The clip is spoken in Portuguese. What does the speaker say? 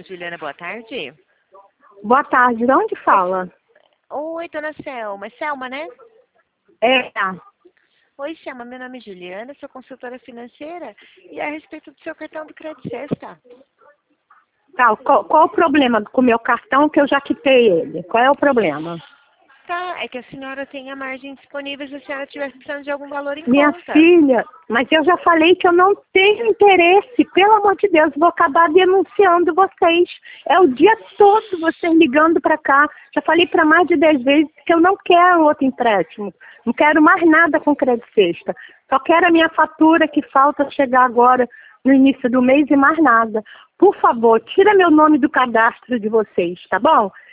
Juliana, boa tarde. Boa tarde, de onde fala? Oi, dona Selma. Selma, né? É, Oi, Selma, meu nome é Juliana, sou consultora financeira e é a respeito do seu cartão do Crédito Sexta. tá, qual o problema com o meu cartão que eu já quitei ele? Qual é o problema? Tá, é que a senhora tem a margem disponível se a senhora estiver precisando de algum valor em Minha conta. filha, mas eu já falei que eu não tenho interesse, pelo amor de Deus, vou acabar denunciando vocês. É o dia todo vocês ligando para cá. Já falei para mais de 10 vezes que eu não quero outro empréstimo. Não quero mais nada com Crédito Sexta. Só quero a minha fatura que falta chegar agora no início do mês e mais nada. Por favor, tira meu nome do cadastro de vocês, tá bom?